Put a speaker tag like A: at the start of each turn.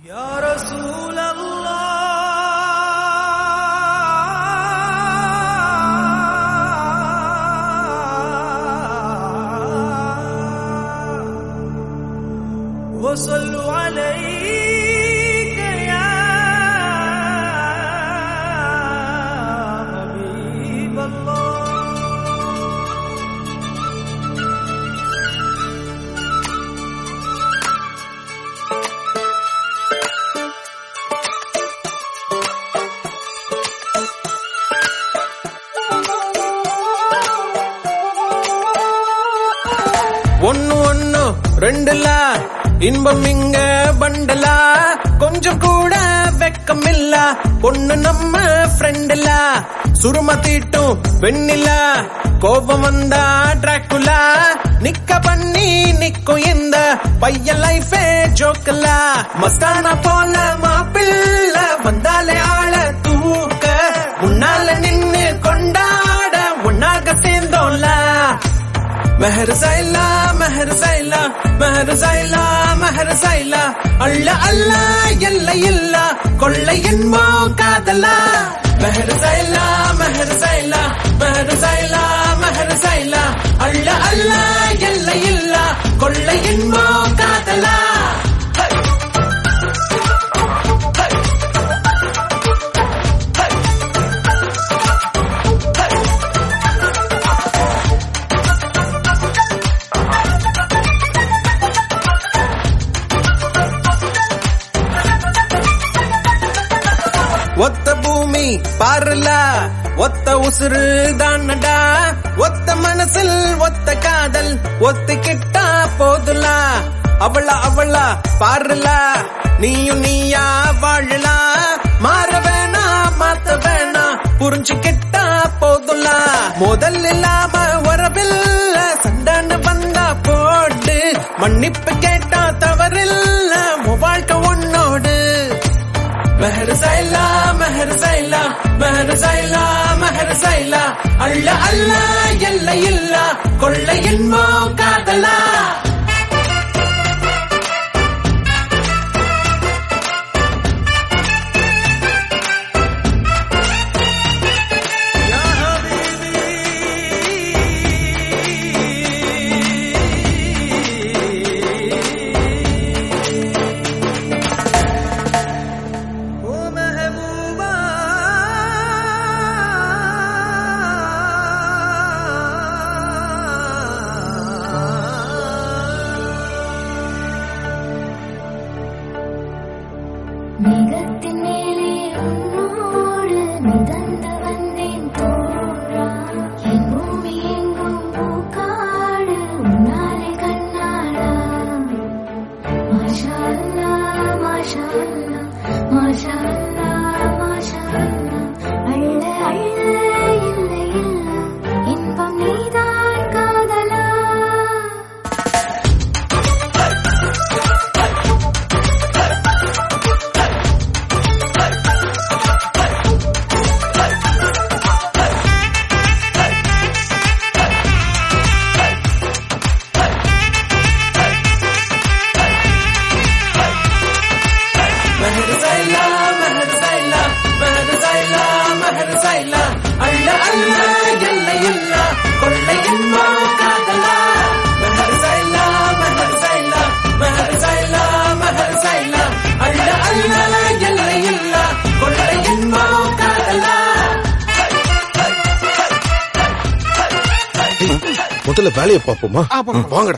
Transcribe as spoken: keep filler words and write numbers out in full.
A: Ya Rasulallah, wa sallu alayka ya Habiballah. ஒன்னு ஒன்னு ரெண்டுல இன்பம் இங்க பண்டல கொஞ்சம் கூட வெக்கம் இல்ல பொண்ணு நம்ம ஃப்ரெண்டுல சுரும தீட்டும் வெண்ணில கோபம் வந்தா டிராக்குலா நிக்க பண்ணி நிக்கும் இந்த பையன் லைஃபே ஜோக்கல மஸ்தானா போல மாப்பிள்ள வந்தாலே ஆள தூக்க உன்னால நின்னு கொண்டாட உன்னாக சேர்ந்தோம்ல மெஹர் சைலா மெஹர் சைலா மெஹர் சைலா மெஹர் சைலா அள்ள அல்ல எல்லை இல்ல கொள்ளை என்போ காதலா மெஹர் சைலா மெஹர் சைலா மெஹர் சைலா மெஹர் சைலா அள்ள அல்ல எல்லை இல்ல கொள்ளை என்போ காதலா ஒத்த பூமி பாருல ஒத்த உசுறு தானடா ஒத்த மனசில் ஒத்த காதல் ஒத்துக்கிட்டா போதுல அவளா அவளா பாருல நீயும் நீயா வாழலா மாற வேணா மாத்த வேணா புரிஞ்சுக்கிட்டா போதுல முதல் இல்லாம வரவில்ல சண்டான வந்தா போட்டு மன்னிப்பு கேட்டா தவறில்ல வாழ்க்கை உன்னோடு மெஹர் சைலா மெஹர் சைலா மெஹர் சைலா மெஹர் சைலா அள்ள அல்ல எல்லை இல்ல கொள்ளை என்போ காதலா
B: மேகத்தின் மேலே உன்னோடு மிதந்து வந்தேன் தோழா என் பூமி எங்கும் பூக்காடு உன்னாலே கண்ணாடா மாஷா அல்லாஹ் மாஷா அல்லாஹ் மாஷா அல்லாஹ் மாஷா அல்லாஹ் அள்ள அள்ள இல்லை இல்ல இன்பம் நீதான் காதலா
A: மெஹர் சைலா மெஹர் சைலா மெஹர் சைலா மெஹர் சைலா அள்ள அல்ல எல்லை இல்ல கொள்ளை என்போ காதலா மெஹர் சைலா மெஹர் சைலா மெஹர் சைலா மெஹர் சைலா அள்ள அல்ல எல்லை இல்ல கொள்ளை என்போ காதலா
C: முதல்ல வேலையை பார்ப்போமா வாங்கடா.